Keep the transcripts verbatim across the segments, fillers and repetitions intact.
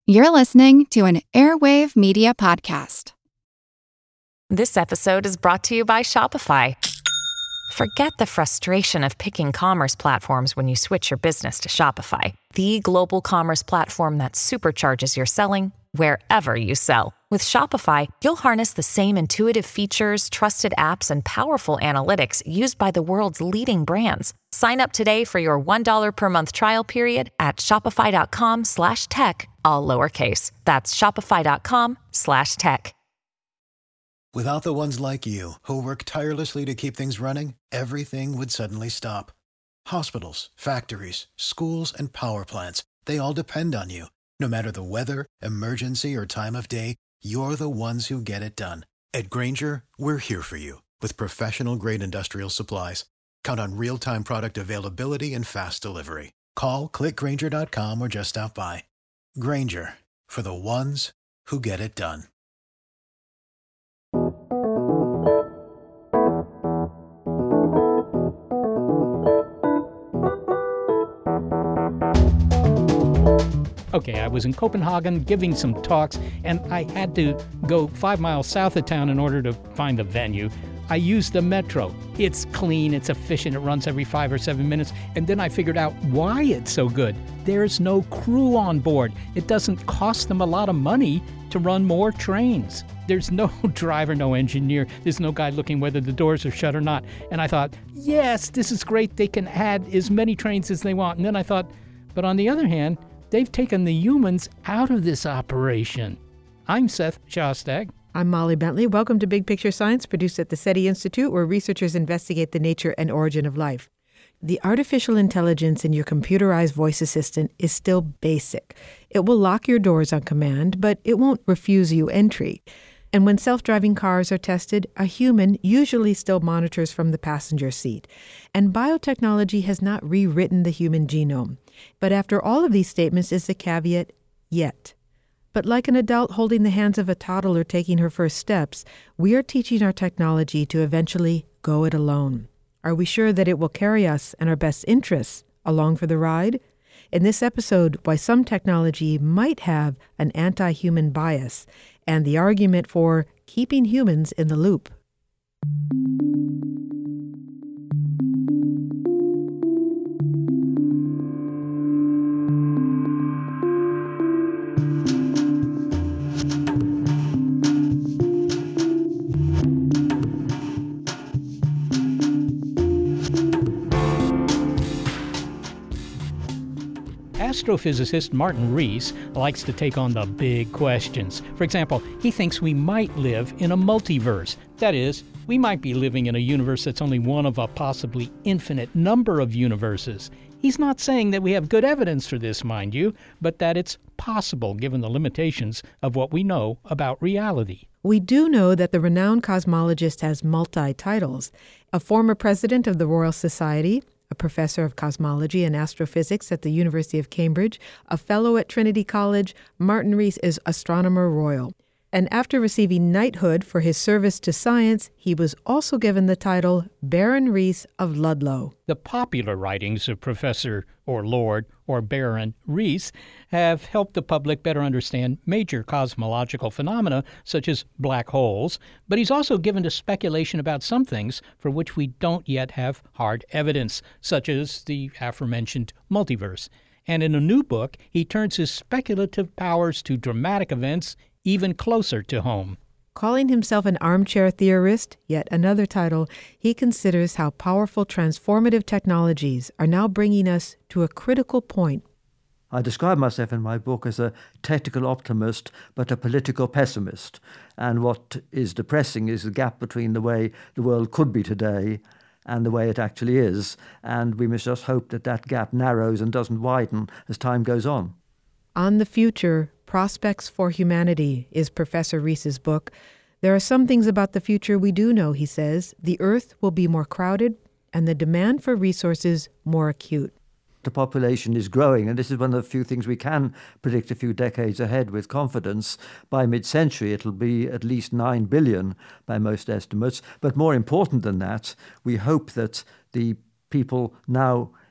You're listening to an Airwave Media Podcast. This episode is brought to you by Shopify. Forget the frustration of picking commerce platforms when you switch your business to Shopify, the global commerce platform that supercharges your selling wherever you sell. With Shopify, you'll harness the same intuitive features, trusted apps, and powerful analytics used by the world's leading brands. Sign up today for your one dollar per month trial period at shopify.com slash tech, all lowercase. That's shopify.com slash tech. Without the ones like you, who work tirelessly to keep things running, everything would suddenly stop. Hospitals, factories, schools, and power plants, they all depend on you. No matter the weather, emergency, or time of day, you're the ones who get it done. At Grainger, we're here for you with professional-grade industrial supplies. Count on real-time product availability and fast delivery. Call, click Grainger dot com, or just stop by. Grainger, for the ones who get it done. Okay, I was in Copenhagen giving some talks, and I had to go five miles south of town in order to find the venue. I used the metro. It's clean, it's efficient, it runs every five or seven minutes, and then I figured out why it's so good. There's no crew on board. It doesn't cost them a lot of money to run more trains. There's no driver, no engineer. There's no guy looking whether the doors are shut or not. And I thought, yes, this is great. They can add as many trains as they want. And then I thought, but on the other hand, they've taken the humans out of this operation. I'm Seth Shostak. I'm Molly Bentley. Welcome to Big Picture Science, produced at the SETI Institute, where researchers investigate the nature and origin of life. The artificial intelligence in your computerized voice assistant is still basic. It will lock your doors on command, but it won't refuse you entry. And when self-driving cars are tested, a human usually still monitors from the passenger seat. And biotechnology has not rewritten the human genome. But after all of these statements is the caveat, yet. But like an adult holding the hands of a toddler taking her first steps, we are teaching our technology to eventually go it alone. Are we sure that it will carry us and our best interests along for the ride? In this episode, why some technology might have an anti-human bias and the argument for keeping humans in the loop. Astrophysicist Martin Rees likes to take on the big questions. For example, he thinks we might live in a multiverse. That is, we might be living in a universe that's only one of a possibly infinite number of universes. He's not saying that we have good evidence for this, mind you, but that it's possible given the limitations of what we know about reality. We do know that the renowned cosmologist has multi-titles: a former president of the Royal Society, a professor of cosmology and astrophysics at the University of Cambridge, a fellow at Trinity College. Martin Rees is Astronomer Royal. And after receiving knighthood for his service to science, he was also given the title Baron Rees of Ludlow. The popular writings of Professor or Lord or Baron Rees have helped the public better understand major cosmological phenomena such as black holes, but he's also given to speculation about some things for which we don't yet have hard evidence, such as the aforementioned multiverse. And in a new book, he turns his speculative powers to dramatic events even closer to home. Calling himself an armchair theorist, yet another title, he considers how powerful transformative technologies are now bringing us to a critical point. I describe myself in my book as a technical optimist, but a political pessimist. And what is depressing is the gap between the way the world could be today and the way it actually is. And we must just hope that that gap narrows and doesn't widen as time goes on. On the Future, Prospects for Humanity is Professor Rees's book. There are some things about the future we do know, he says. The Earth will be more crowded and the demand for resources more acute. The population is growing, and this is one of the few things we can predict a few decades ahead with confidence. By mid-century, it'll be at least nine billion by most estimates. But more important than that, we hope that the people now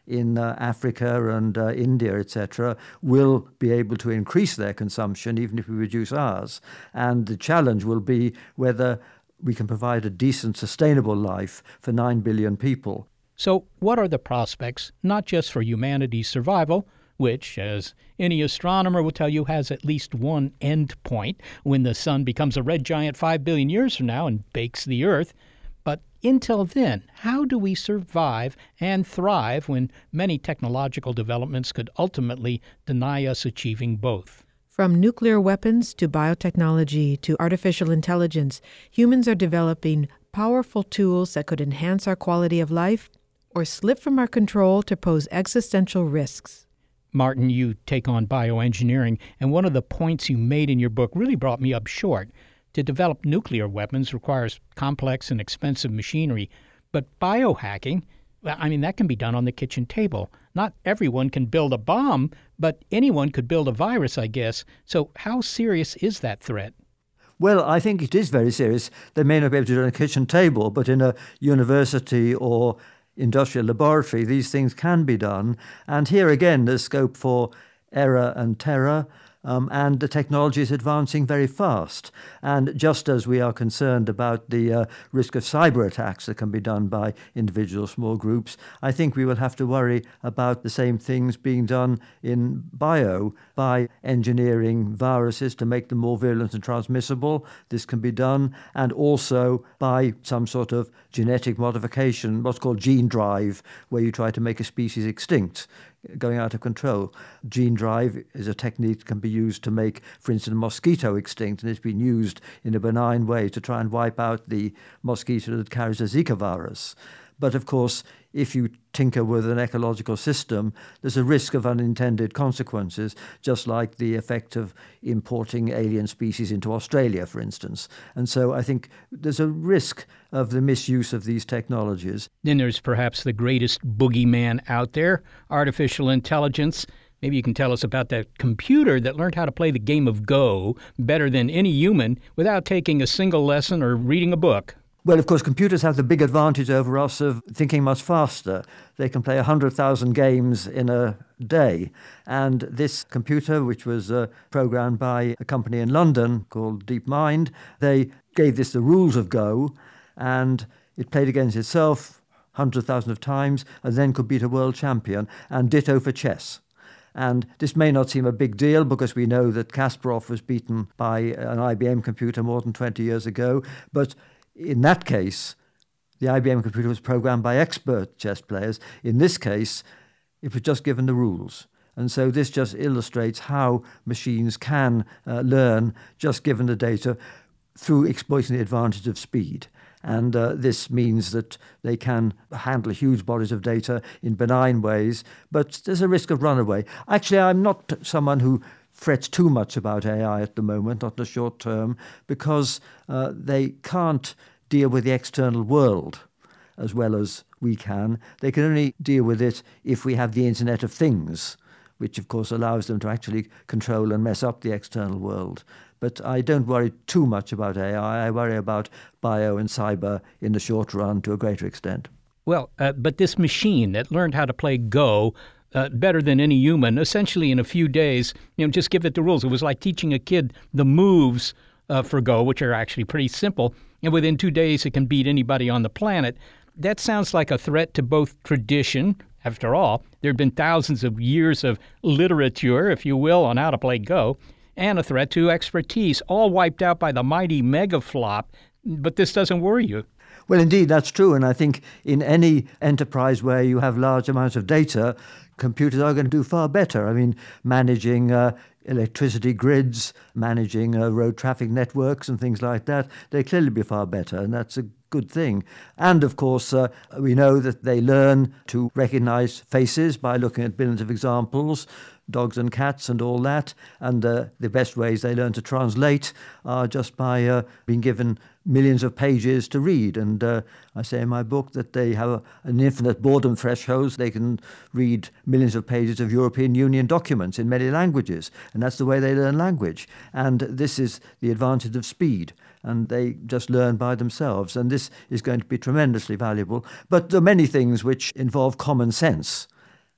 in uh, Africa and uh, India, et cetera, will be able to increase their consumption even if we reduce ours. And the challenge will be whether we can provide a decent, sustainable life for nine billion people. So what are the prospects, not just for humanity's survival, which, as any astronomer will tell you, has at least one end point when the sun becomes a red giant five billion years from now and bakes the Earth, but until then, how do we survive and thrive when many technological developments could ultimately deny us achieving both? From nuclear weapons to biotechnology to artificial intelligence, humans are developing powerful tools that could enhance our quality of life or slip from our control to pose existential risks. Martin, you take on bioengineering, and one of the points you made in your book really brought me up short. To develop nuclear weapons requires complex and expensive machinery, but biohacking, well, I mean, that can be done on the kitchen table. Not everyone can build a bomb, but anyone could build a virus, I guess. So how serious is that threat? Well, I think it is very serious. They may not be able to do it on a kitchen table, but in a university or industrial laboratory, these things can be done. And here again, there's scope for error and terror. Um, and the technology is advancing very fast. And just as we are concerned about the uh, risk of cyber attacks that can be done by individual small groups, I think we will have to worry about the same things being done in bio by engineering viruses to make them more virulent and transmissible. This can be done. And also by some sort of genetic modification, what's called gene drive, where you try to make a species extinct, going out of control. Gene drive is a technique that can be used to make, for instance, a mosquito extinct, and it's been used in a benign way to try and wipe out the mosquito that carries a Zika virus. But of course, if you tinker with an ecological system, there's a risk of unintended consequences, just like the effect of importing alien species into Australia, for instance. And so I think there's a risk of the misuse of these technologies. Then there's perhaps the greatest boogeyman out there, artificial intelligence. Maybe you can tell us about that computer that learned how to play the game of Go better than any human without taking a single lesson or reading a book. Well, of course, computers have the big advantage over us of thinking much faster. They can play one hundred thousand games in a day. And this computer, which was uh, programmed by a company in London called DeepMind, they gave this the rules of Go, and it played against itself hundreds of thousands of times and then could beat a world champion, and ditto for chess. And this may not seem a big deal because we know that Kasparov was beaten by an I B M computer more than twenty years ago, but in that case, the I B M computer was programmed by expert chess players. In this case, it was just given the rules. And so this just illustrates how machines can uh, learn just given the data through exploiting the advantage of speed. And uh, this means that they can handle huge bodies of data in benign ways, but there's a risk of runaway. Actually, I'm not someone who frets too much about A I at the moment, not in the short term, because uh, they can't deal with the external world as well as we can. They can only deal with it if we have the Internet of Things, which of course allows them to actually control and mess up the external world. But I don't worry too much about A I. I worry about bio and cyber in the short run to a greater extent. Well, uh, but this machine that learned how to play Go Uh, better than any human, essentially in a few days, you know, just give it the rules. It was like teaching a kid the moves uh, for Go, which are actually pretty simple, and within two days it can beat anybody on the planet. That sounds like a threat to both tradition. After all, there have been thousands of years of literature, if you will, on how to play Go, and a threat to expertise, all wiped out by the mighty megaflop. But this doesn't worry you. Well, indeed, that's true. And I think in any enterprise where you have large amounts of data, computers are going to do far better. I mean, managing uh, electricity grids, managing uh, road traffic networks and things like that, they clearly be far better, and that's a good thing. And, of course, uh, we know that they learn to recognize faces by looking at billions of examples, dogs and cats and all that, and uh, the best ways they learn to translate are just by uh, being given millions of pages to read. And uh, I say in my book that they have a, an infinite boredom threshold. They can read millions of pages of European Union documents in many languages, and that's the way they learn language. And this is the advantage of speed, and they just learn by themselves, and this is going to be tremendously valuable. But there are many things which involve common sense.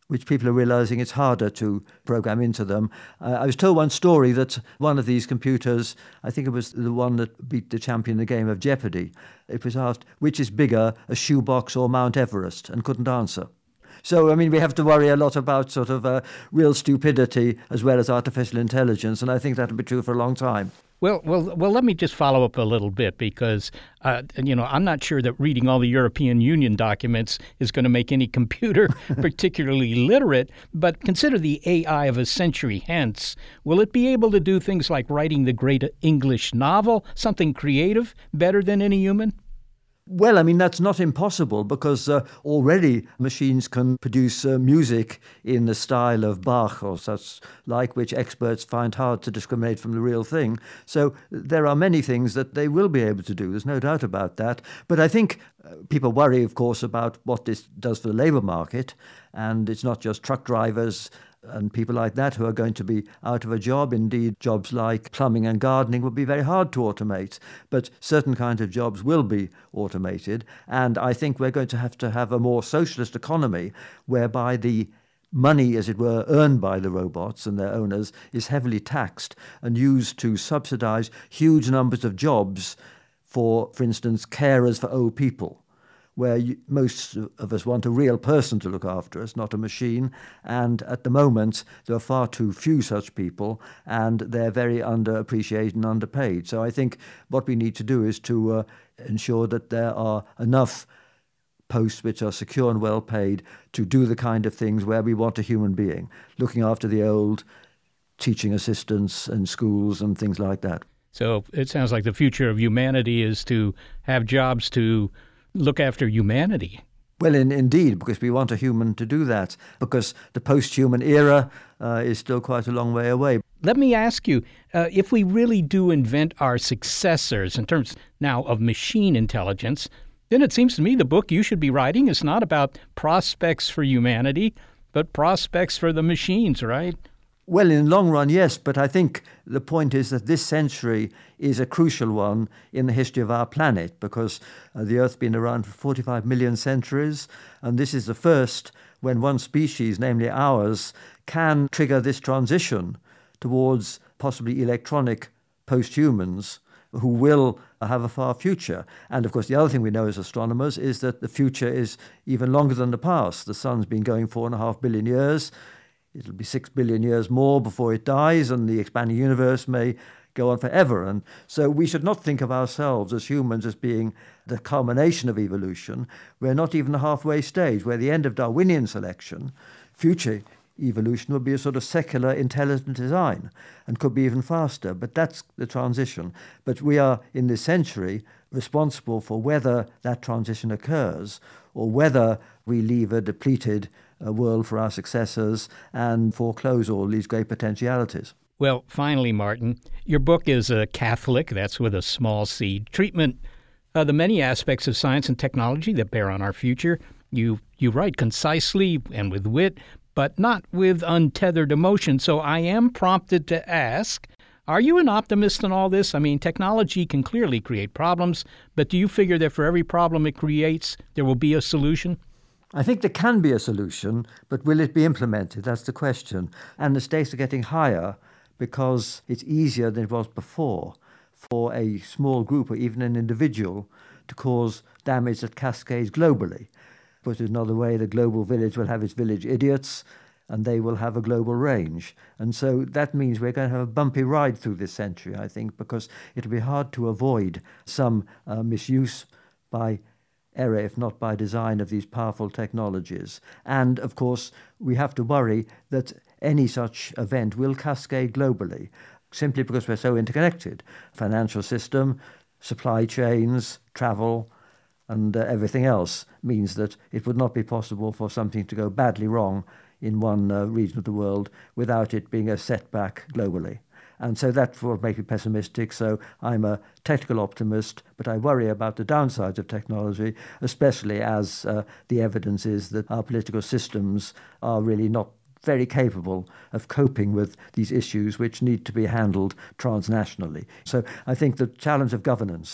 which people are realizing it's harder to program into them. Uh, I was told one story that one of these computers, I think it was the one that beat the champion in the game of Jeopardy, it was asked, which is bigger, a shoebox or Mount Everest, and couldn't answer. So, I mean, we have to worry a lot about sort of uh, real stupidity as well as artificial intelligence, and I think that'll be true for a long time. Well, well, well. Let me just follow up a little bit because, uh, you know, I'm not sure that reading all the European Union documents is going to make any computer particularly literate. But consider the A I of a century hence. Will it be able to do things like writing the great English novel, something creative, better than any human? Well, I mean, that's not impossible because uh, already machines can produce uh, music in the style of Bach or such like, which experts find hard to discriminate from the real thing. So there are many things that they will be able to do. There's no doubt about that. But I think uh, people worry, of course, about what this does for the labour market. And it's not just truck drivers and people like that who are going to be out of a job. Indeed, jobs like plumbing and gardening will be very hard to automate, but certain kinds of jobs will be automated. And I think we're going to have to have a more socialist economy whereby the money, as it were, earned by the robots and their owners is heavily taxed and used to subsidize huge numbers of jobs for, for instance, carers for old people, where you, most of us want a real person to look after us, not a machine. And at the moment, there are far too few such people, and they're very underappreciated and underpaid. So I think what we need to do is to uh, ensure that there are enough posts which are secure and well paid to do the kind of things where we want a human being, looking after the old, teaching assistants in schools and things like that. So it sounds like the future of humanity is to have jobs to look after humanity. Well, in, indeed, because we want a human to do that, because the post-human era uh, is still quite a long way away. Let me ask you, uh, if we really do invent our successors in terms now of machine intelligence, then it seems to me the book you should be writing is not about prospects for humanity, but prospects for the machines, right? Well, in the long run, yes, but I think the point is that this century is a crucial one in the history of our planet because uh, the Earth's been around for forty-five million centuries, and this is the first when one species, namely ours, can trigger this transition towards possibly electronic post-humans who will have a far future. And of course, the other thing we know as astronomers is that the future is even longer than the past. The sun's been going four and a half billion years. It'll be six billion years more before it dies, and the expanding universe may go on forever. And so we should not think of ourselves as humans as being the culmination of evolution. We're not even the halfway stage. We're the end of Darwinian selection. Future evolution will be a sort of secular intelligent design and could be even faster. But that's the transition. But we are, in this century, responsible for whether that transition occurs or whether we leave a depleted a world for our successors and foreclose all these great potentialities. Well, finally, Martin, your book is a Catholic, that's with a small c, treatment of the many aspects of science and technology that bear on our future. You you write concisely and with wit, but not with untethered emotion. So I am prompted to ask, are you an optimist in all this? I mean, technology can clearly create problems, but do you figure that for every problem it creates, there will be a solution? I think there can be a solution, but will it be implemented? That's the question. And the stakes are getting higher because it's easier than it was before for a small group or even an individual to cause damage that cascades globally. Put it another way, the global village will have its village idiots, and they will have a global range. And so that means we're going to have a bumpy ride through this century, I think, because it'll be hard to avoid some uh, misuse by error, if not by design, of these powerful technologies. And, of course, we have to worry that any such event will cascade globally, simply because we're so interconnected. Financial system, supply chains, travel, and uh, everything else means that it would not be possible for something to go badly wrong in one uh, region of the world without it being a setback globally. And so that will make me pessimistic. So I'm a technical optimist, but I worry about the downsides of technology, especially as uh, the evidence is that our political systems are really not very capable of coping with these issues which need to be handled transnationally. So I think the challenge of governance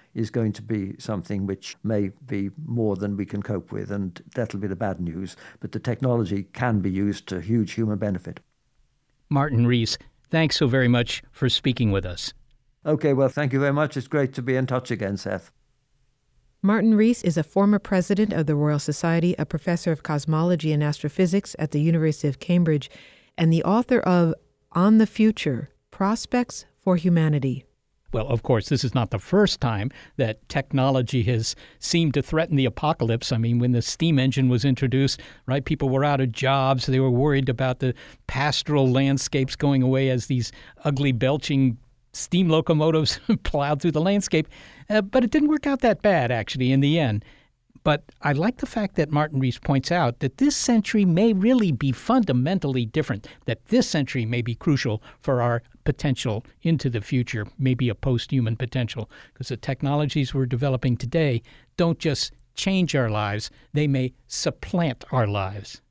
is going to be something which may be more than we can cope with, and that'll be the bad news. But the technology can be used to huge human benefit. Martin Rees, thanks so very much for speaking with us. Okay, well, thank you very much. It's great to be in touch again, Seth. Martin Rees is a former president of the Royal Society, a professor of cosmology and astrophysics at the University of Cambridge, and the author of On the Future, Prospects for Humanity. Well, of course, this is not the first time that technology has seemed to threaten the apocalypse. I mean, when the steam engine was introduced, right, people were out of jobs. They were worried about the pastoral landscapes going away as these ugly, belching steam locomotives plowed through the landscape. Uh, but it didn't work out that bad, actually, in the end. But I like the fact that Martin Rees points out that this century may really be fundamentally different, that this century may be crucial for our potential into the future, maybe a post-human potential, because the technologies we're developing today don't just change our lives, they may supplant our lives.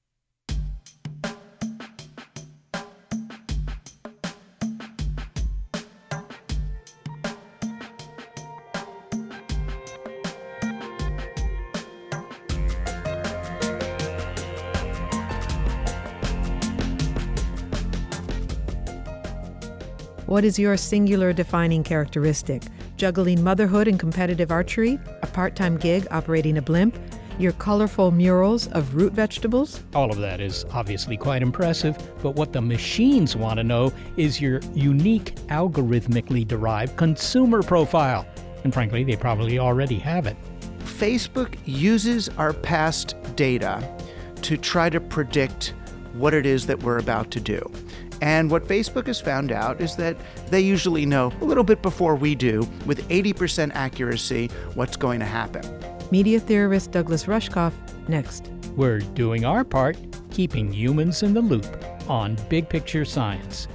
What is your singular defining characteristic? Juggling motherhood and competitive archery? A part-time gig operating a blimp? Your colorful murals of root vegetables? All of that is obviously quite impressive, but what the machines want to know is your unique algorithmically derived consumer profile. And frankly, they probably already have it. Facebook uses our past data to try to predict what it is that we're about to do. And what Facebook has found out is that they usually know a little bit before we do, with eighty percent accuracy, what's going to happen. Media theorist Douglas Rushkoff, next. We're doing our part, keeping humans in the loop on Big Picture Science.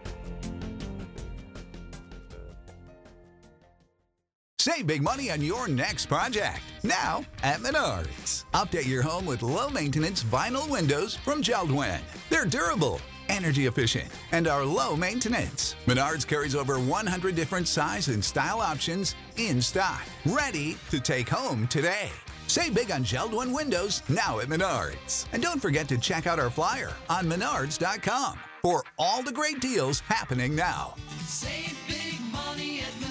Save big money on your next project, now at Menards. Update your home with low-maintenance vinyl windows from JELD-WEN. They're durable, energy efficient, and are low maintenance. Menards carries over one hundred different size and style options in stock, ready to take home today. Save big on JELD-WEN windows now at Menards. And don't forget to check out our flyer on menards dot com for all the great deals happening now. Save big money at Menards.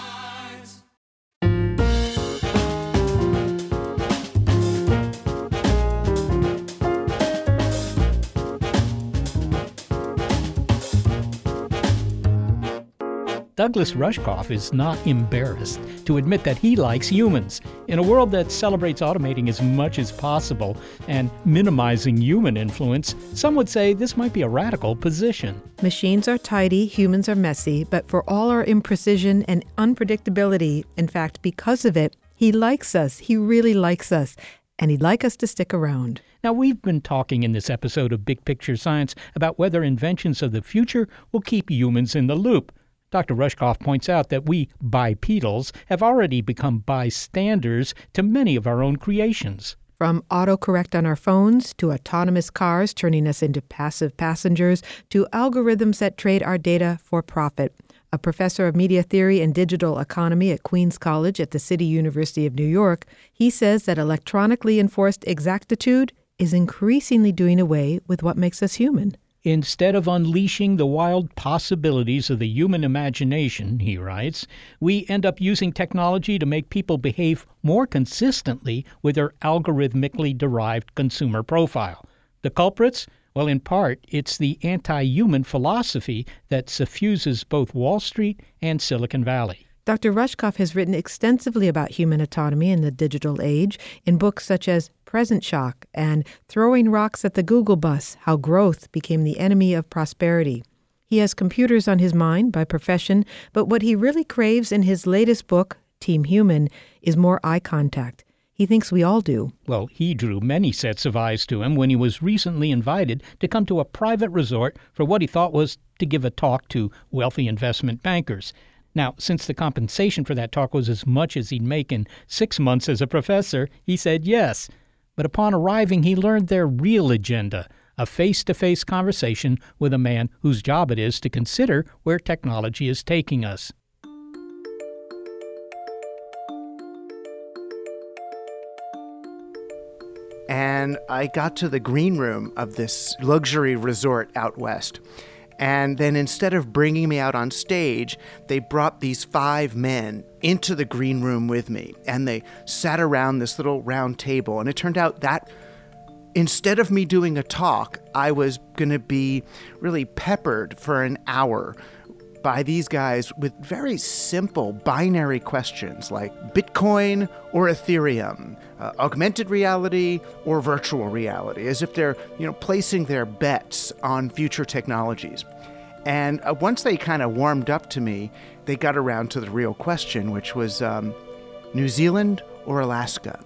Douglas Rushkoff is not embarrassed to admit that he likes humans. In a world that celebrates automating as much as possible and minimizing human influence, some would say this might be a radical position. Machines are tidy, humans are messy, but for all our imprecision and unpredictability, in fact, because of it, he likes us. He really likes us. And he'd like us to stick around. Now, we've been talking in this episode of Big Picture Science about whether inventions of the future will keep humans in the loop. Doctor Rushkoff points out that we bipedals have already become bystanders to many of our own creations. From autocorrect on our phones, to autonomous cars turning us into passive passengers, to algorithms that trade our data for profit. A professor of media theory and digital economy at Queens College at the City University of New York, he says that electronically enforced exactitude is increasingly doing away with what makes us human. Instead of unleashing the wild possibilities of the human imagination, he writes, we end up using technology to make people behave more consistently with their algorithmically derived consumer profile. The culprits? Well, in part, it's the anti-human philosophy that suffuses both Wall Street and Silicon Valley. Doctor Rushkoff has written extensively about human autonomy in the digital age in books such as Present Shock and Throwing Rocks at the Google Bus, How Growth Became the Enemy of Prosperity. He has computers on his mind by profession, but what he really craves in his latest book, Team Human, is more eye contact. He thinks we all do. Well, he drew many sets of eyes to him when he was recently invited to come to a private resort for what he thought was to give a talk to wealthy investment bankers. Now, since the compensation for that talk was as much as he'd make in six months as a professor, he said yes. But upon arriving, he learned their real agenda, a face-to-face conversation with a man whose job it is to consider where technology is taking us. And I got to the green room of this luxury resort out west. And then instead of bringing me out on stage, they brought these five men into the green room with me. And they sat around this little round table. And it turned out that instead of me doing a talk, I was going to be really peppered for an hour by these guys with very simple binary questions like Bitcoin or Ethereum, uh, augmented reality or virtual reality, as if they're, you know, placing their bets on future technologies. And uh, once they kind of warmed up to me, they got around to the real question, which was um, New Zealand or Alaska?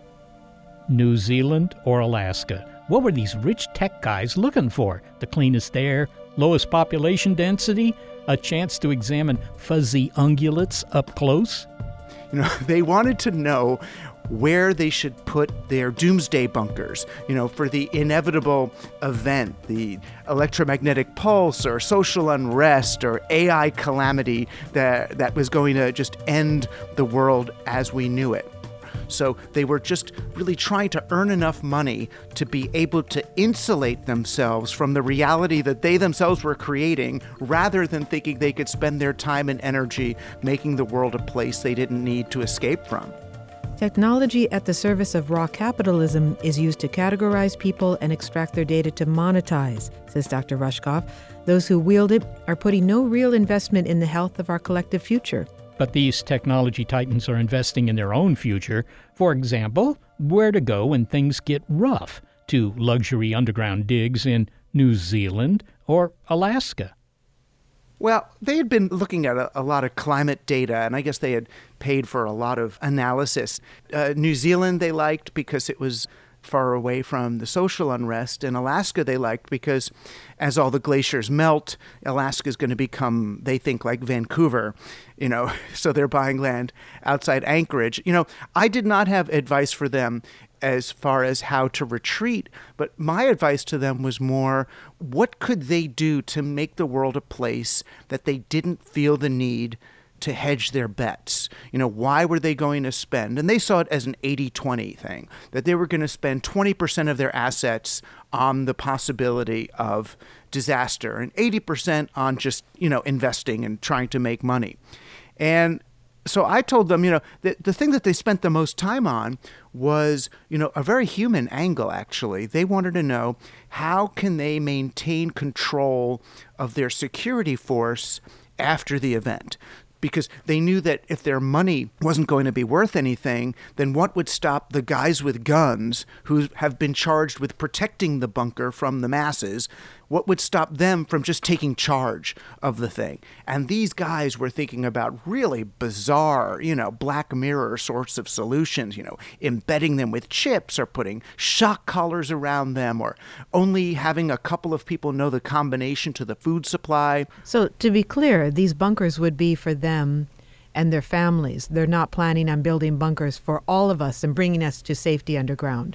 New Zealand or Alaska? What were these rich tech guys looking for? The cleanest air, lowest population density, a chance to examine fuzzy ungulates up close? You know, they wanted to know where they should put their doomsday bunkers, you know, for the inevitable event, the electromagnetic pulse or social unrest or A I calamity that, that was going to just end the world as we knew it. So they were just really trying to earn enough money to be able to insulate themselves from the reality that they themselves were creating, rather than thinking they could spend their time and energy making the world a place they didn't need to escape from. Technology at the service of raw capitalism is used to categorize people and extract their data to monetize, says Doctor Rushkoff. Those who wield it are putting no real investment in the health of our collective future. But these technology titans are investing in their own future. For example, where to go when things get rough, to luxury underground digs in New Zealand or Alaska. Well, they had been looking at a, a lot of climate data, and I guess they had paid for a lot of analysis. Uh, New Zealand they liked because it was far away from the social unrest, and Alaska they liked because as all the glaciers melt, Alaska is going to become, they think, like Vancouver, you know, so they're buying land outside Anchorage. You know, I did not have advice for them as far as how to retreat, but my advice to them was more, what could they do to make the world a place that they didn't feel the need to hedge their bets? You know, why were they going to spend? And they saw it as an eighty twenty thing, that they were going to spend twenty percent of their assets on the possibility of disaster and eighty percent on just, you know, investing and trying to make money. And so I told them, you know, the, the thing that they spent the most time on was, you know, a very human angle, actually. They wanted to know, how can they maintain control of their security force after the event? Because they knew that if their money wasn't going to be worth anything, then what would stop the guys with guns who have been charged with protecting the bunker from the masses? What would stop them from just taking charge of the thing? And these guys were thinking about really bizarre, you know, Black Mirror sorts of solutions, you know, embedding them with chips or putting shock collars around them or only having a couple of people know the combination to the food supply. So to be clear, these bunkers would be for them and their families. They're not planning on building bunkers for all of us and bringing us to safety underground.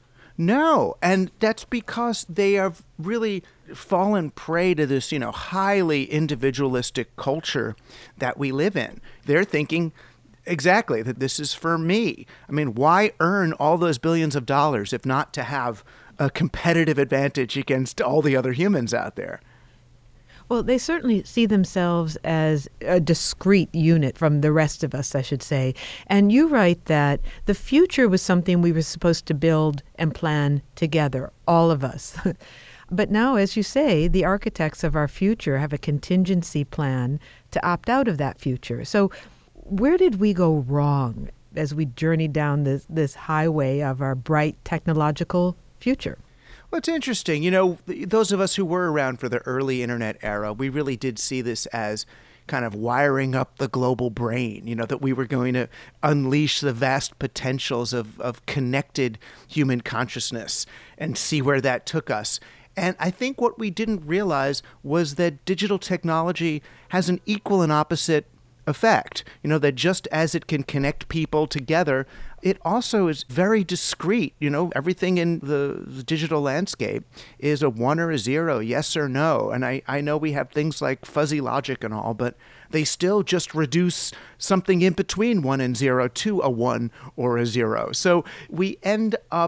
No, and that's because they have really fallen prey to this, you know, highly individualistic culture that we live in. They're thinking exactly that this is for me. I mean, why earn all those billions of dollars if not to have a competitive advantage against all the other humans out there? Well, they certainly see themselves as a discrete unit from the rest of us, I should say. And you write that the future was something we were supposed to build and plan together, all of us. But now, as you say, the architects of our future have a contingency plan to opt out of that future. So where did we go wrong as we journeyed down this, this highway of our bright technological future? Well, it's interesting. You know, those of us who were around for the early internet era, we really did see this as kind of wiring up the global brain, you know, that we were going to unleash the vast potentials of, of connected human consciousness and see where that took us. And I think what we didn't realize was that digital technology has an equal and opposite effect. You know, that just as it can connect people together, it also is very discrete. You know, everything in the, the digital landscape is a one or a zero, yes or no. And I, I know we have things like fuzzy logic and all, but they still just reduce something in between one and zero to a one or a zero. So we end up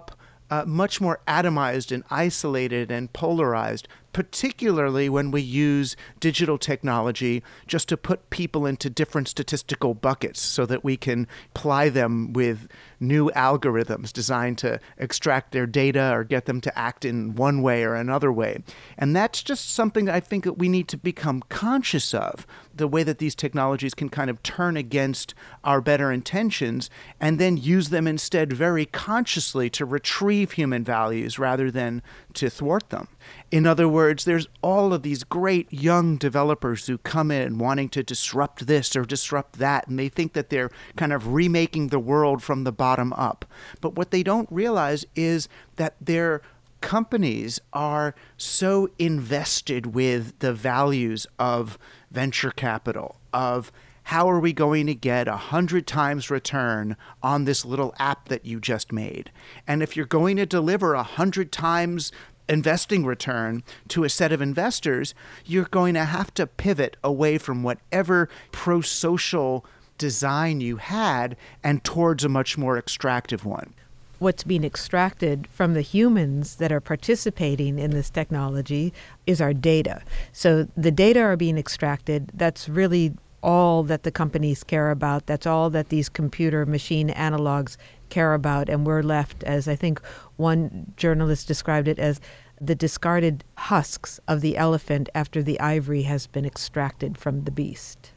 uh, much more atomized and isolated and polarized, particularly when we use digital technology just to put people into different statistical buckets so that we can ply them with new algorithms designed to extract their data or get them to act in one way or another way. And that's just something that I think that we need to become conscious of, the way that these technologies can kind of turn against our better intentions and then use them instead very consciously to retrieve human values rather than to thwart them. In other words, there's all of these great young developers who come in wanting to disrupt this or disrupt that, and they think that they're kind of remaking the world from the bottom up. But what they don't realize is that their companies are so invested with the values of venture capital, of how are we going to get a hundred times return on this little app that you just made? And if you're going to deliver a hundred times investing return to a set of investors, you're going to have to pivot away from whatever pro-social design you had and towards a much more extractive one. What's being extracted from the humans that are participating in this technology is our data. So the data are being extracted. That's really all that the companies care about. That's all that these computer machine analogs care about. And we're left, as I think one journalist described it, as the discarded husks of the elephant after the ivory has been extracted from the beast.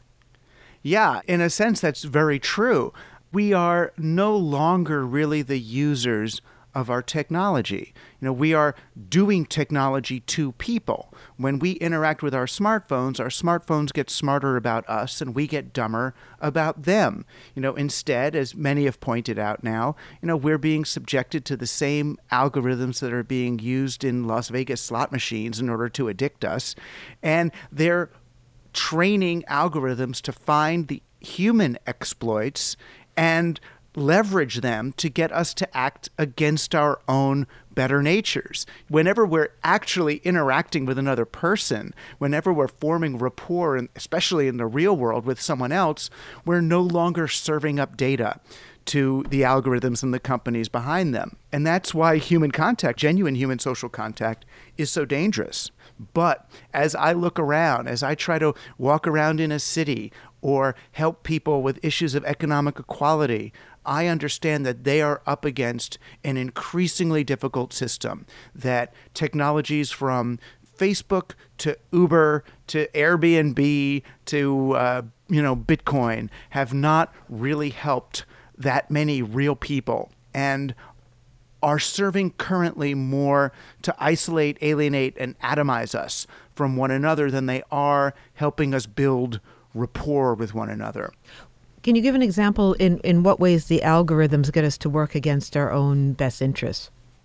Yeah, in a sense, that's very true. We are no longer really the users of our technology. You know, we are doing technology to people. When we interact with our smartphones, our smartphones get smarter about us and we get dumber about them. You know, instead, as many have pointed out now, you know, we're being subjected to the same algorithms that are being used in Las Vegas slot machines in order to addict us. And they're training algorithms to find the human exploits and leverage them to get us to act against our own better natures. Whenever we're actually interacting with another person, whenever we're forming rapport, and especially in the real world with someone else, we're no longer serving up data to the algorithms and the companies behind them. And that's why human contact, genuine human social contact, is so dangerous. But as I look around, as I try to walk around in a city or help people with issues of economic equality, I understand that they are up against an increasingly difficult system, that technologies from Facebook to Uber to Airbnb to uh, you know Bitcoin have not really helped that many real people and are serving currently more to isolate, alienate, and atomize us from one another than they are helping us build rapport with one another. Can you give an example in, in what ways the algorithms get us to work against our own best interests?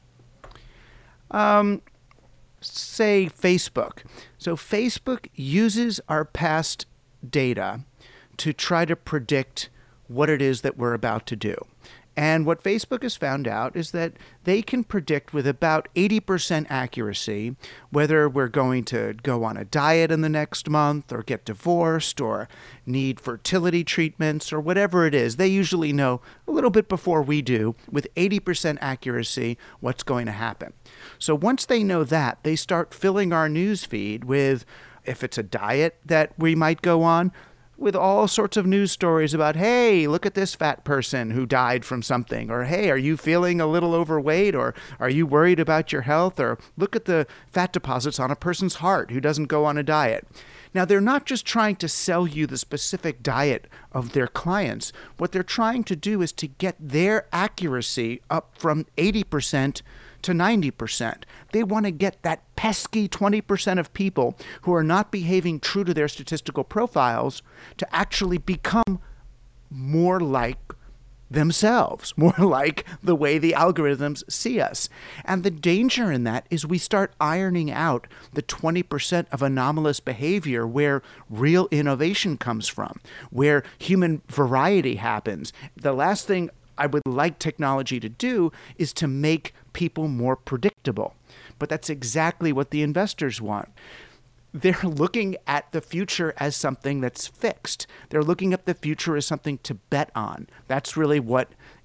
Um, say Facebook. So Facebook uses our past data to try to predict what it is that we're about to do. And what Facebook has found out is that they can predict with about eighty percent accuracy whether we're going to go on a diet in the next month or get divorced or need fertility treatments or whatever it is. They usually know a little bit before we do, with eighty percent accuracy, what's going to happen. So once they know that, they start filling our news feed with, if it's a diet that we might go on, with all sorts of news stories about, hey, look at this fat person who died from something, or hey, are you feeling a little overweight, or are you worried about your health, or look at the fat deposits on a person's heart who doesn't go on a diet. Now, they're not just trying to sell you the specific diet of their clients. What they're trying to do is to get their accuracy up from eighty percent to ninety percent. They want to get that pesky twenty percent of people who are not behaving true to their statistical profiles to actually become more like themselves, more like the way the algorithms see us. And the danger in that is we start ironing out the twenty percent of anomalous behavior where real innovation comes from, where human variety happens. The last thing I would like technology to do is to make people more predictable. But that's exactly what the investors want. They're looking at the future as something that's fixed. They're looking at the future as something to bet on. That's really what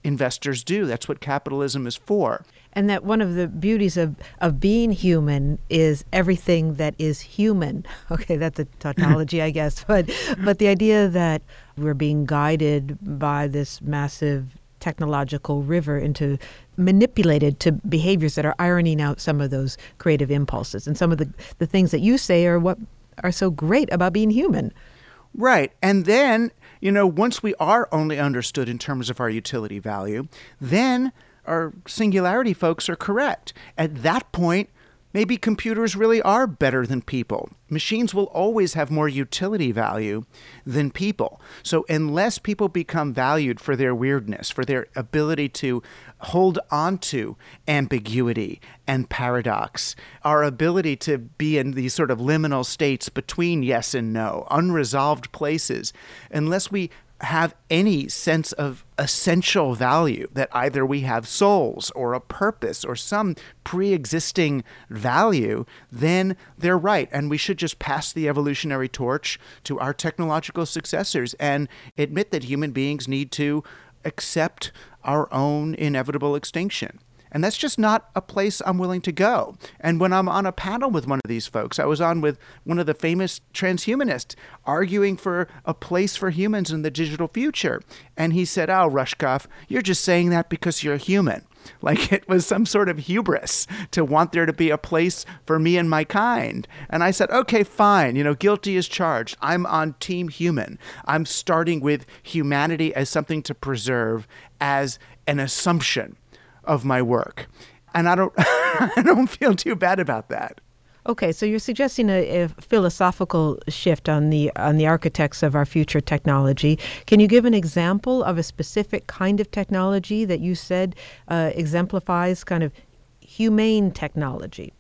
investors do. That's what capitalism is for. And that one of the beauties of, of being human is everything that is human. Okay, that's a tautology, I guess. But but the idea that we're being guided by this massive technological river into manipulated to behaviors that are ironing out some of those creative impulses. And some of the, the things that you say are what are so great about being human. Right. And then, you know, once we are only understood in terms of our utility value, then our singularity folks are correct. At that point, maybe computers really are better than people. Machines will always have more utility value than people. So unless people become valued for their weirdness, for their ability to hold on to ambiguity and paradox, our ability to be in these sort of liminal states between yes and no, unresolved places, unless we have any sense of essential value, that either we have souls or a purpose or some pre-existing value, then they're right. And we should just pass the evolutionary torch to our technological successors and admit that human beings need to accept our own inevitable extinction. And that's just not a place I'm willing to go. And when I'm on a panel with one of these folks, I was on with one of the famous transhumanists arguing for a place for humans in the digital future. And he said, "Oh, Rushkoff, you're just saying that because you're human." Like it was some sort of hubris to want there to be a place for me and my kind. And I said, okay, fine. You know, guilty as charged. I'm on team human. I'm starting with humanity as something to preserve, as an assumption of my work. And I don't I don't feel too bad about that. Okay, so you're suggesting a, a philosophical shift on the on the architects of our future technology. Can you give an example of a specific kind of technology that you said uh, exemplifies kind of humane technology?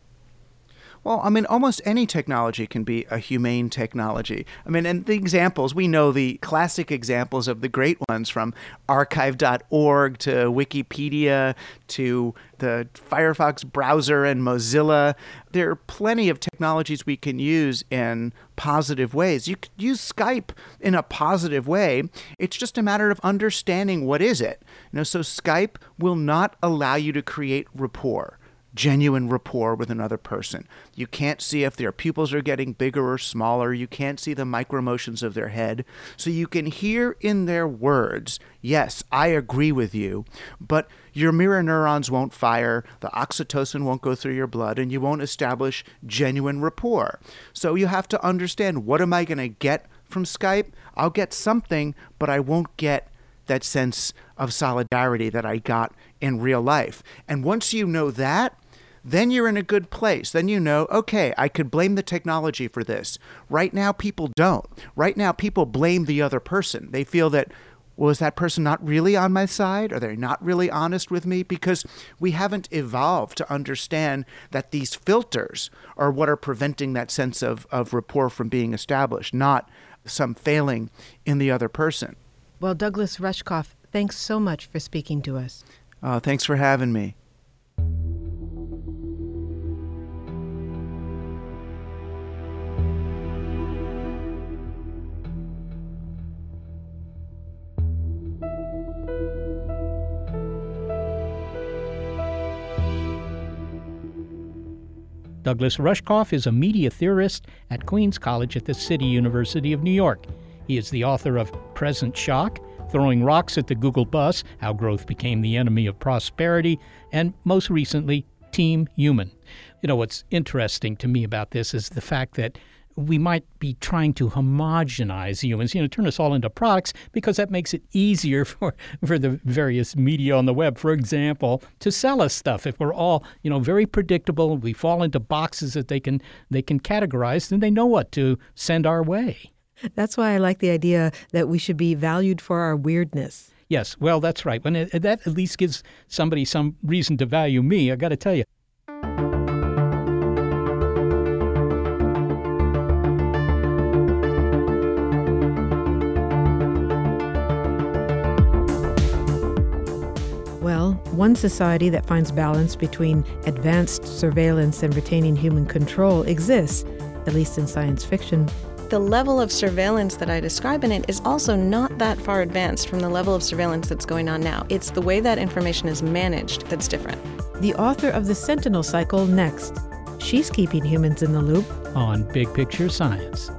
Well, I mean, almost any technology can be a humane technology. I mean, and the examples, we know the classic examples of the great ones, from archive dot org to Wikipedia to the Firefox browser and Mozilla. There are plenty of technologies we can use in positive ways. You could use Skype in a positive way. It's just a matter of understanding what is it. You know, so Skype will not allow you to create rapport. Genuine rapport with another person. You can't see if their pupils are getting bigger or smaller. You can't see the micro motions of their head. So you can hear in their words, yes, I agree with you, but your mirror neurons won't fire, the oxytocin won't go through your blood, and you won't establish genuine rapport. So you have to understand, what am I going to get from Skype? I'll get something, but I won't get that sense of solidarity that I got in real life. And once you know that, then you're in a good place. Then you know, okay, I could blame the technology for this. Right now, people don't. Right now, people blame the other person. They feel that, well, is that person not really on my side? Are they not really honest with me? Because we haven't evolved to understand that these filters are what are preventing that sense of, of rapport from being established, not some failing in the other person. Well, Douglas Rushkoff, thanks so much for speaking to us. Uh, thanks for having me. Douglas Rushkoff is a media theorist at Queens College at the City University of New York. He is the author of Present Shock, Throwing Rocks at the Google Bus, How Growth Became the Enemy of Prosperity, and most recently, Team Human. You know, what's interesting to me about this is the fact that we might be trying to homogenize humans, you know, turn us all into products, because that makes it easier for, for the various media on the web, for example, to sell us stuff. If we're all, you know, very predictable, we fall into boxes that they can they can categorize, then they know what to send our way. That's why I like the idea that we should be valued for our weirdness. Yes, well, that's right. When it, that at least gives somebody some reason to value me, I got to tell you. Well, one society that finds balance between advanced surveillance and retaining human control exists, at least in science fiction. the level of surveillance that I describe in it is also not that far advanced from the level of surveillance that's going on now. It's the way that information is managed that's different. The author of The Sentinel Cycle next. She's keeping humans in the loop on Big Picture Science.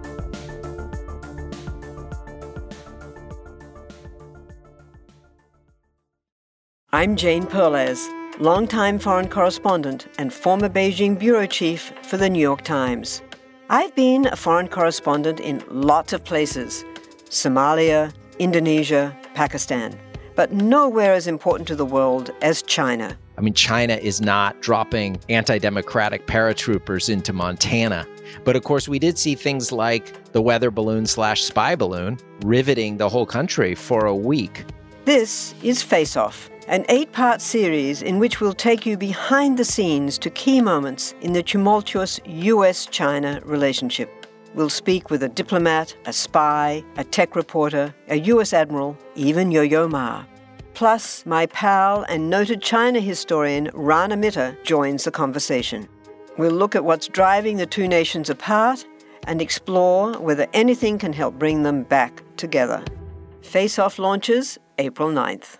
I'm Jane Perlez, longtime foreign correspondent and former Beijing bureau chief for the New York Times. I've been a foreign correspondent in lots of places, Somalia, Indonesia, Pakistan, but nowhere as important to the world as China. I mean, China is not dropping anti-democratic paratroopers into Montana. But of course, we did see things like the weather balloon slash spy balloon riveting the whole country for a week. This is Face Off, an eight-part series in which we'll take you behind the scenes to key moments in the tumultuous U S China relationship. We'll speak with a diplomat, a spy, a tech reporter, a U S admiral, even Yo-Yo Ma. Plus, my pal and noted China historian Rana Mitter joins the conversation. We'll look at what's driving the two nations apart and explore whether anything can help bring them back together. Face Off launches April ninth.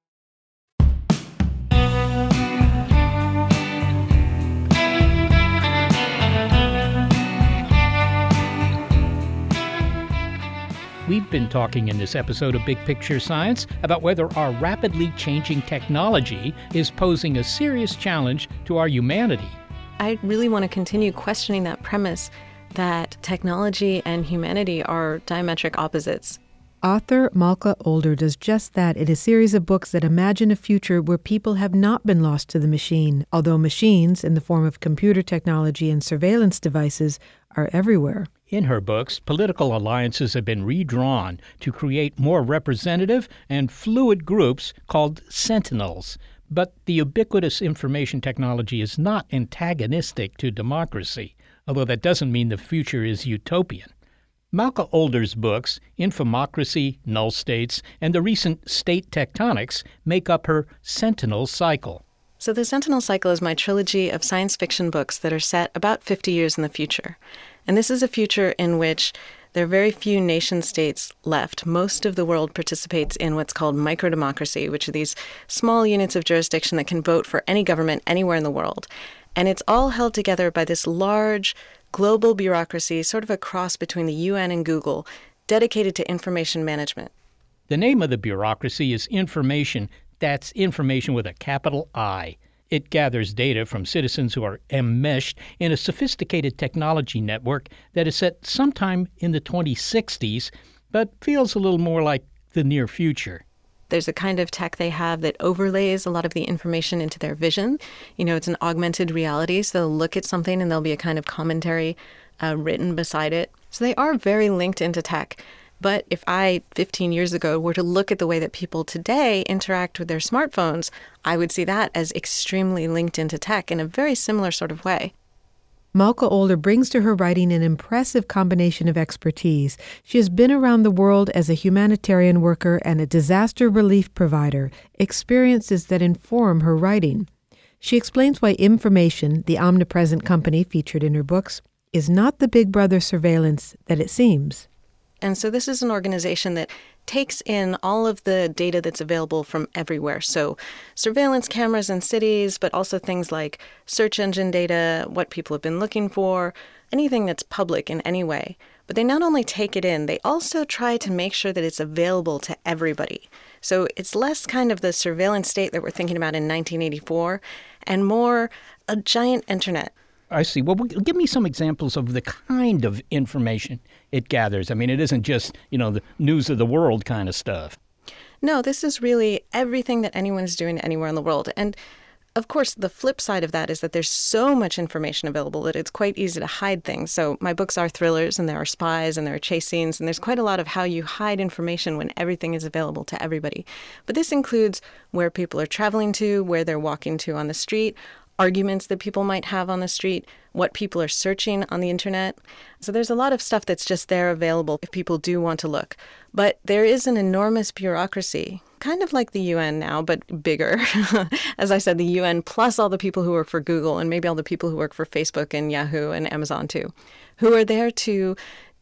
We've been talking in this episode of Big Picture Science about whether our rapidly changing technology is posing a serious challenge to our humanity. I really want to continue questioning that premise that technology and humanity are diametric opposites. Author Malka Older does just that in a series of books that imagine a future where people have not been lost to the machine, although machines, in the form of computer technology and surveillance devices, are everywhere. In her books, political alliances have been redrawn to create more representative and fluid groups called sentinels. But the ubiquitous information technology is not antagonistic to democracy, although that doesn't mean the future is utopian. Malka Older's books, Infomocracy, Null States, and the recent State Tectonics make up her Sentinel Cycle. So the Sentinel Cycle is my trilogy of science fiction books that are set about fifty years in the future. And this is a future in which there are very few nation-states left. Most of the world participates in what's called microdemocracy, which are these small units of jurisdiction that can vote for any government anywhere in the world. And it's all held together by this large global bureaucracy, sort of a cross between the U N and Google, dedicated to information management. The name of the bureaucracy is Information. That's information with a capital I. It gathers data from citizens who are enmeshed in a sophisticated technology network that is set sometime in the twenty sixties, but feels a little more like the near future. There's a kind of tech they have that overlays a lot of the information into their vision. You know, it's an augmented reality, so they'll look at something and there'll be a kind of commentary uh, written beside it. So they are very linked into tech. But if I, fifteen years ago, were to look at the way that people today interact with their smartphones, I would see that as extremely linked into tech in a very similar sort of way. Malka Older brings to her writing an impressive combination of expertise. She has been around the world as a humanitarian worker and a disaster relief provider, experiences that inform her writing. She explains why Information, the omnipresent company featured in her books, is not the Big Brother surveillance that it seems. And so this is an organization that takes in all of the data that's available from everywhere. So surveillance cameras in cities, but also things like search engine data, what people have been looking for, anything that's public in any way. But they not only take it in, they also try to make sure that it's available to everybody. So it's less kind of the surveillance state that we're thinking about in nineteen eighty-four and more a giant internet. I see. Well, give me some examples of the kind of information it gathers. I mean, it isn't just, you know, the news of the world kind of stuff. No, this is really everything that anyone is doing anywhere in the world. And of course, the flip side of that is that there's so much information available that it's quite easy to hide things. So my books are thrillers, and there are spies, and there are chase scenes, and there's quite a lot of how you hide information when everything is available to everybody. But this includes where people are traveling to, where they're walking to on the street, arguments that people might have on the street, what people are searching on the internet. So there's a lot of stuff that's just there available if people do want to look. But there is an enormous bureaucracy, kind of like the U N now, but bigger. As I said, the U N plus all the people who work for Google and maybe all the people who work for Facebook and Yahoo and Amazon too, who are there to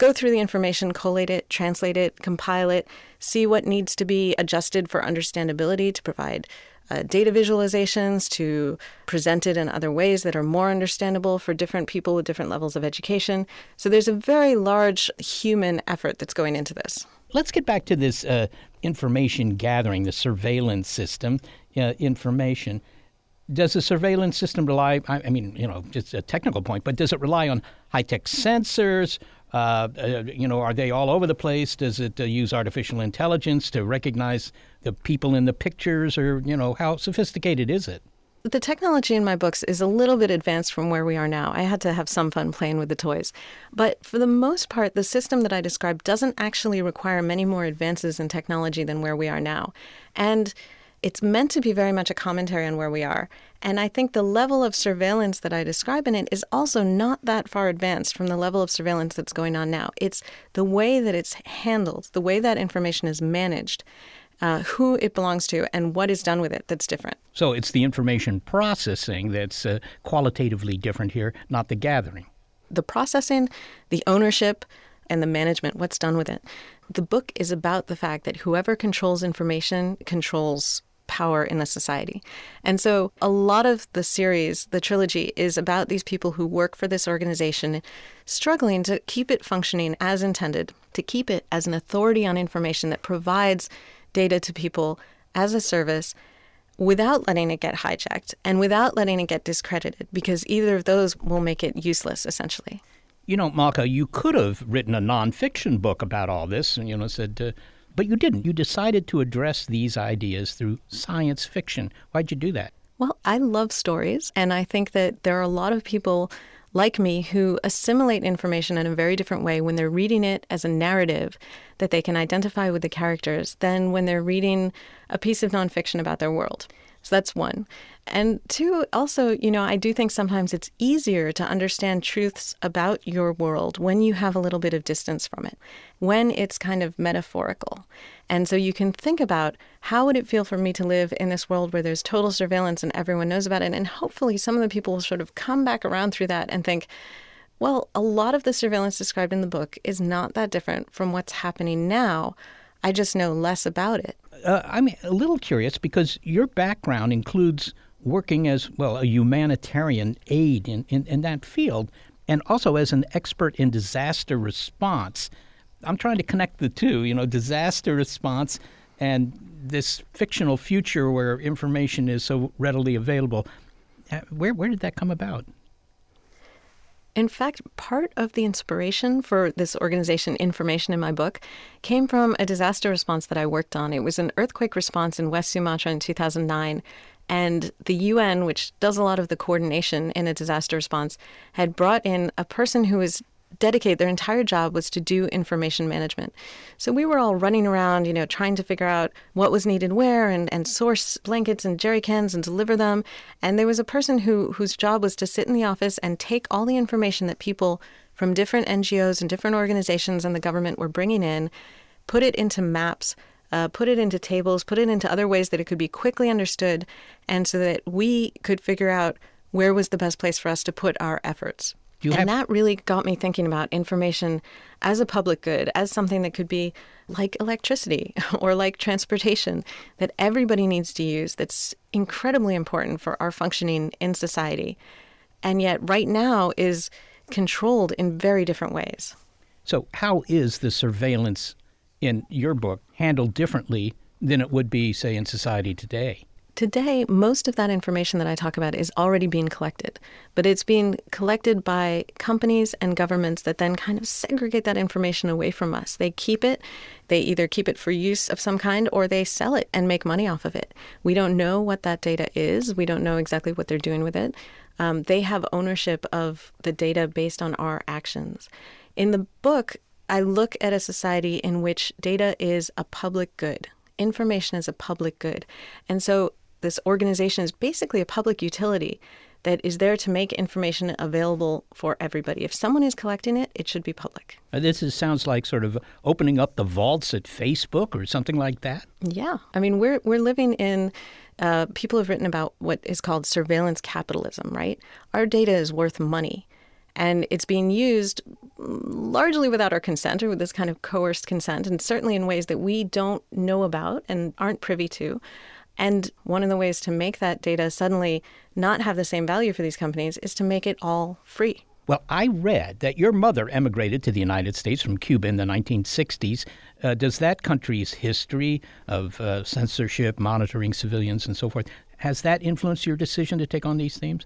go through the information, collate it, translate it, compile it, see what needs to be adjusted for understandability to provide uh, data visualizations, to present it in other ways that are more understandable for different people with different levels of education. So there's a very large human effort that's going into this. Let's get back to this uh, information gathering, the surveillance system, uh, information. Does the surveillance system rely, I mean, you know, just a technical point, but does it rely on high-tech sensors? Uh, uh, you know, are they all over the place? Does it uh, use artificial intelligence to recognize the people in the pictures? Or, you know, how sophisticated is it? The technology in my books is a little bit advanced from where we are now. I had to have some fun playing with the toys. But for the most part, the system that I described doesn't actually require many more advances in technology than where we are now. And it's meant to be very much a commentary on where we are. And I think the level of surveillance that I describe in it is also not that far advanced from the level of surveillance that's going on now. It's the way that it's handled, the way that information is managed, uh, who it belongs to, and what is done with it that's different. So it's the information processing that's uh, qualitatively different here, not the gathering. The processing, the ownership, and the management, what's done with it. The book is about the fact that whoever controls information controls power in the society. And so a lot of the series, the trilogy, is about these people who work for this organization struggling to keep it functioning as intended, to keep it as an authority on information that provides data to people as a service without letting it get hijacked and without letting it get discredited, because either of those will make it useless, essentially. You know, Malka, you could have written a nonfiction book about all this and, you know, said, uh, but you didn't. You decided to address these ideas through science fiction. Why'd you do that? Well, I love stories, and I think that there are a lot of people like me who assimilate information in a very different way when they're reading it as a narrative that they can identify with the characters than when they're reading a piece of nonfiction about their world. So that's one. And two, also, you know, I do think sometimes it's easier to understand truths about your world when you have a little bit of distance from it, when it's kind of metaphorical. And so you can think about, how would it feel for me to live in this world where there's total surveillance and everyone knows about it? And hopefully some of the people will sort of come back around through that and think, well, a lot of the surveillance described in the book is not that different from what's happening now. I just know less about it. Uh, I'm a little curious because your background includes working as, well, a humanitarian aid in, in, in that field, and also as an expert in disaster response. I'm trying to connect the two, you know, disaster response and this fictional future where information is so readily available. Uh, where where did that come about? In fact, part of the inspiration for this organization, Information, in my book, came from a disaster response that I worked on. It was an earthquake response in West Sumatra in two thousand nine. And the U N, which does a lot of the coordination in a disaster response, had brought in a person who was dedicated, their entire job was to do information management. So we were all running around, you know, trying to figure out what was needed where and, and source blankets and jerry cans and deliver them. And there was a person who whose job was to sit in the office and take all the information that people from different N G Os and different organizations and the government were bringing in, put it into maps, Uh, put it into tables, put it into other ways that it could be quickly understood, and so that we could figure out where was the best place for us to put our efforts. You and have- that really got me thinking about information as a public good, as something that could be like electricity or like transportation that everybody needs to use, that's incredibly important for our functioning in society, and yet right now is controlled in very different ways. So how is the surveillance in your book handled differently than it would be, say, in society today? Today, most of that information that I talk about is already being collected, but it's being collected by companies and governments that then kind of segregate that information away from us. They keep it. They either keep it for use of some kind or they sell it and make money off of it. We don't know what that data is. We don't know exactly what they're doing with it. Um, they have ownership of the data based on our actions. In the book, I look at a society in which data is a public good. Information is a public good. And so this organization is basically a public utility that is there to make information available for everybody. If someone is collecting it, it should be public. Uh, this is, sounds like sort of opening up the vaults at Facebook or something like that. Yeah. I mean, we're we're living in, uh, people have written about what is called surveillance capitalism, right? Our data is worth money. And it's being used largely without our consent or with this kind of coerced consent, and certainly in ways that we don't know about and aren't privy to. And one of the ways to make that data suddenly not have the same value for these companies is to make it all free. Well, I read that your mother emigrated to the United States from Cuba in the nineteen sixties. Uh, does that country's history of uh, censorship, monitoring civilians, and so forth, has that influenced your decision to take on these themes?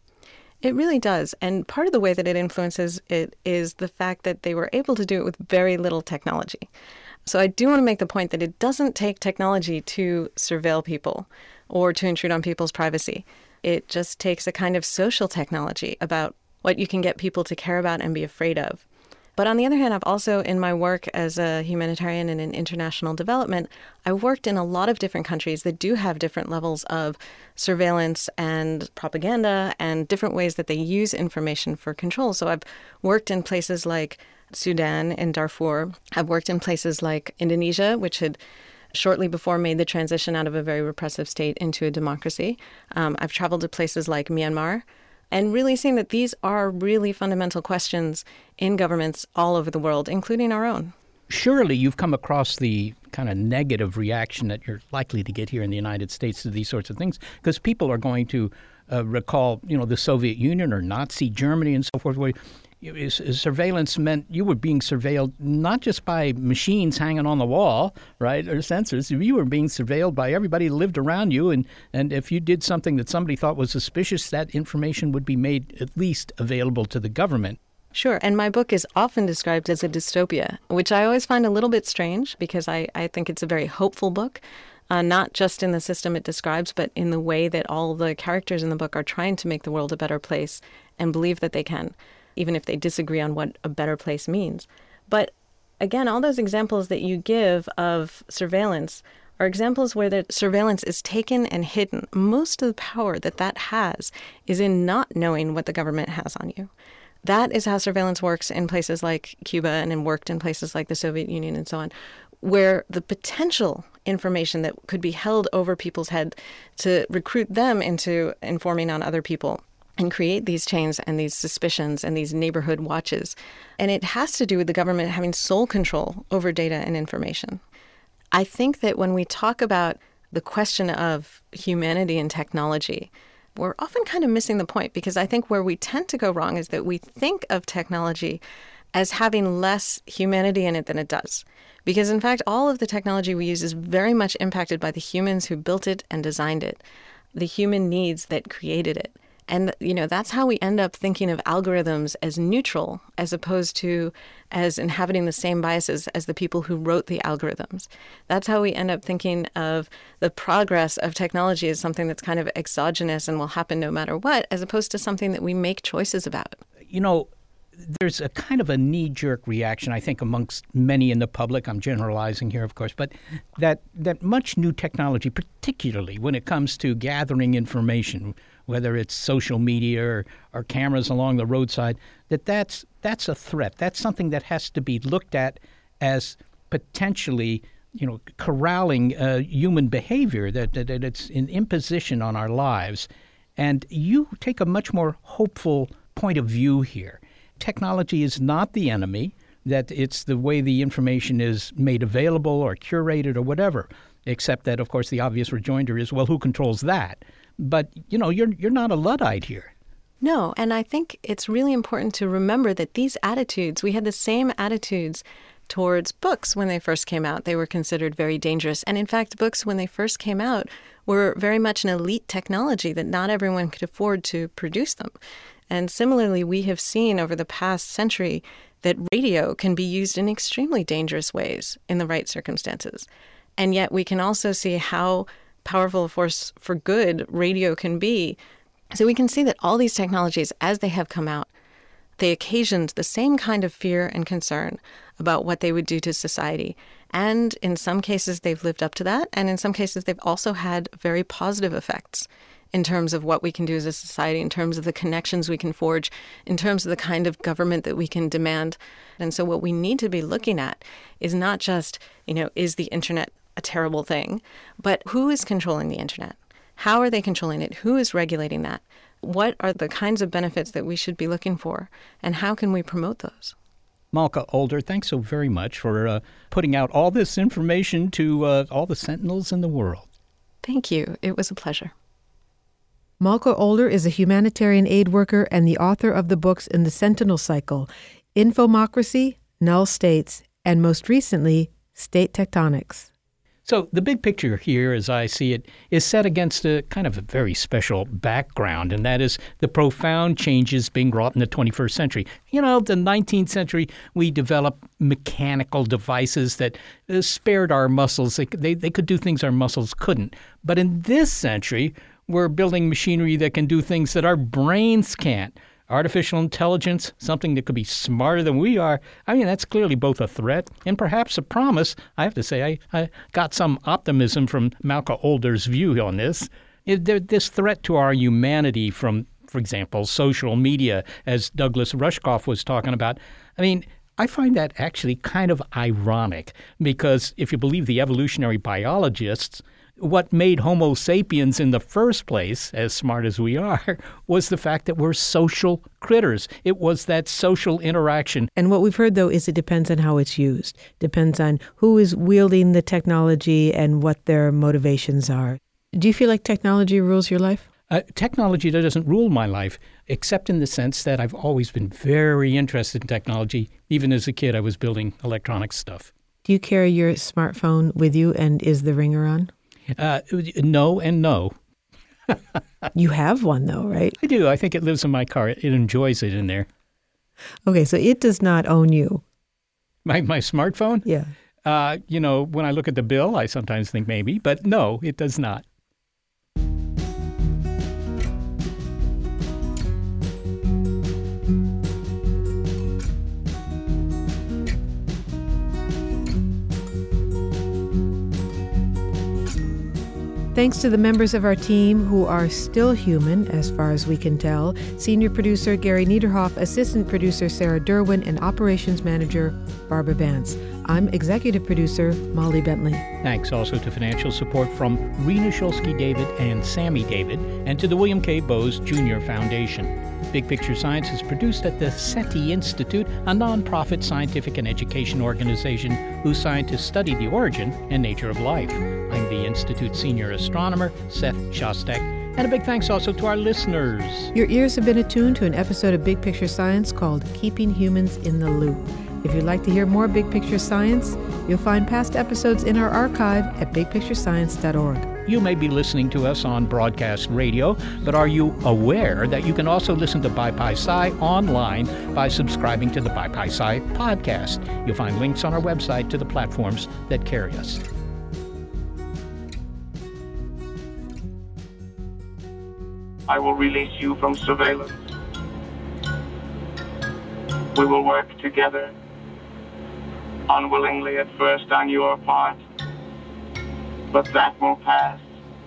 It really does. And part of the way that it influences it is the fact that they were able to do it with very little technology. So I do want to make the point that it doesn't take technology to surveil people or to intrude on people's privacy. It just takes a kind of social technology about what you can get people to care about and be afraid of. But on the other hand, I've also, in my work as a humanitarian and in international development, I worked in a lot of different countries that do have different levels of surveillance and propaganda and different ways that they use information for control. So I've worked in places like Sudan and Darfur. I've worked in places like Indonesia, which had shortly before made the transition out of a very repressive state into a democracy. Um, I've traveled to places like Myanmar, and really seeing that these are really fundamental questions in governments all over the world, including our own. Surely you've come across the kind of negative reaction that you're likely to get here in the United States to these sorts of things, because people are going to uh, recall, you know, the Soviet Union or Nazi Germany and so forth, where surveillance meant you were being surveilled not just by machines hanging on the wall, right, or sensors. You were being surveilled by everybody who lived around you, and, and if you did something that somebody thought was suspicious, that information would be made at least available to the government. Sure, and my book is often described as a dystopia, which I always find a little bit strange because I, I think it's a very hopeful book, uh, not just in the system it describes, but in the way that all the characters in the book are trying to make the world a better place and believe that they can, even if they disagree on what a better place means. But again, all those examples that you give of surveillance are examples where the surveillance is taken and hidden. Most of the power that that has is in not knowing what the government has on you. That is how surveillance works in places like Cuba and it worked in places like the Soviet Union and so on, where the potential information that could be held over people's head to recruit them into informing on other people and create these chains and these suspicions and these neighborhood watches. And it has to do with the government having sole control over data and information. I think that when we talk about the question of humanity and technology, we're often kind of missing the point, because I think where we tend to go wrong is that we think of technology as having less humanity in it than it does. Because in fact, all of the technology we use is very much impacted by the humans who built it and designed it, the human needs that created it. And, you know, that's how we end up thinking of algorithms as neutral as opposed to as inhabiting the same biases as the people who wrote the algorithms. That's how we end up thinking of the progress of technology as something that's kind of exogenous and will happen no matter what, as opposed to something that we make choices about. You know, there's a kind of a knee-jerk reaction, I think, amongst many in the public. I'm generalizing here, of course, but that, that much new technology, particularly when it comes to gathering information, whether it's social media or, or cameras along the roadside, that that's, that's a threat. That's something that has to be looked at as potentially, you know, corralling uh, human behavior, that, that, that it's an imposition on our lives. And you take a much more hopeful point of view here. Technology is not the enemy, that it's the way the information is made available or curated or whatever, except that, of course, the obvious rejoinder is, well, who controls that? But, you know, you're you're not a Luddite here. No, and I think it's really important to remember that these attitudes, we had the same attitudes towards books when they first came out. They were considered very dangerous. And in fact, books when they first came out were very much an elite technology that not everyone could afford to produce them. And similarly, we have seen over the past century that radio can be used in extremely dangerous ways in the right circumstances. And yet we can also see how powerful a force for good radio can be. So we can see that all these technologies, as they have come out, they occasioned the same kind of fear and concern about what they would do to society. And in some cases, they've lived up to that. And in some cases, they've also had very positive effects in terms of what we can do as a society, in terms of the connections we can forge, in terms of the kind of government that we can demand. And so what we need to be looking at is not just, you know, is the internet a terrible thing, but who is controlling the internet? How are they controlling it? Who is regulating that? What are the kinds of benefits that we should be looking for, and how can we promote those? Malka Older, thanks so very much for uh, putting out all this information to uh, all the sentinels in the world. Thank you. It was a pleasure. Malka Older is a humanitarian aid worker and the author of the books in the Sentinel Cycle, Infomocracy, Null States, and most recently, State Tectonics. So the big picture here, as I see it, is set against a kind of a very special background, and that is the profound changes being wrought in the twenty-first century. You know, the nineteenth century, we developed mechanical devices that uh, spared our muscles. They, they, they could do things our muscles couldn't. But in this century, we're building machinery that can do things that our brains can't. Artificial intelligence, something that could be smarter than we are. I mean, that's clearly both a threat and perhaps a promise. I have to say, I, I got some optimism from Malka Older's view on this. It, there, this threat to our humanity from, for example, social media, as Douglas Rushkoff was talking about. I mean, I find that actually kind of ironic because if you believe the evolutionary biologists, what made Homo sapiens in the first place, as smart as we are, was the fact that we're social critters. It was that social interaction. And what we've heard, though, is it depends on how it's used. Depends on who is wielding the technology and what their motivations are. Do you feel like technology rules your life? Uh, technology doesn't rule my life, except in the sense that I've always been very interested in technology. Even as a kid, I was building electronic stuff. Do you carry your smartphone with you, and is the ringer on? Uh, no and no. You have one, though, right? I do. I think it lives in my car. It enjoys it in there. Okay, so it does not own you. My my smartphone? Yeah. Uh, you know, when I look at the bill, I sometimes think maybe, but no, it does not. Thanks to the members of our team who are still human, as far as we can tell, Senior Producer Gary Niederhoff, Assistant Producer Sarah Derwin, and Operations Manager Barbara Vance. I'm Executive Producer Molly Bentley. Thanks also to financial support from Rena Shulsky-David and Sammy David, and to the William K. Bowes Junior Foundation. Big Picture Science is produced at the SETI Institute, a nonprofit scientific and education organization whose scientists study the origin and nature of life. I'm the Institute's senior astronomer, Seth Shostak, and a big thanks also to our listeners. Your ears have been attuned to an episode of Big Picture Science called Keeping Humans in the Loop. If you'd like to hear more Big Picture Science, you'll find past episodes in our archive at big picture science dot org. You may be listening to us on broadcast radio, but are you aware that you can also listen to BiPi-Sci online by subscribing to the BiPi-Sci podcast? You'll find links on our website to the platforms that carry us. I will release you from surveillance. We will work together, unwillingly at first on your part, but that will pass.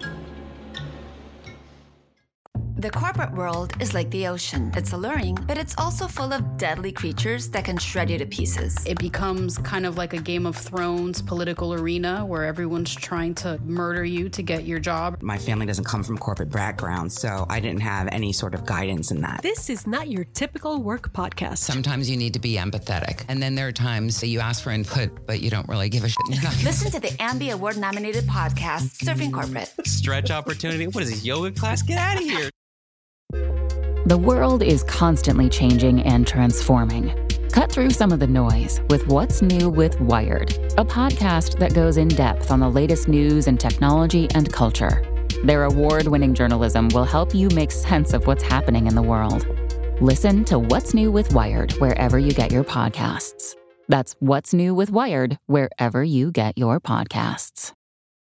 The corporate world is like the ocean. It's alluring, but it's also full of deadly creatures that can shred you to pieces. It becomes kind of like a Game of Thrones political arena where everyone's trying to murder you to get your job. My family doesn't come from corporate background, so I didn't have any sort of guidance in that. This is not your typical work podcast. Sometimes you need to be empathetic, and then there are times that you ask for input, but you don't really give a shit. Listen to the Ambie Award-nominated podcast, Surfing Corporate. Stretch opportunity? What is this, yoga class? Get out of here. The world is constantly changing and transforming. Cut through some of the noise with What's New with Wired, a podcast that goes in depth on the latest news in technology and culture. Their award-winning journalism will help you make sense of what's happening in the world. Listen to What's New with Wired wherever you get your podcasts. That's What's New with Wired wherever you get your podcasts.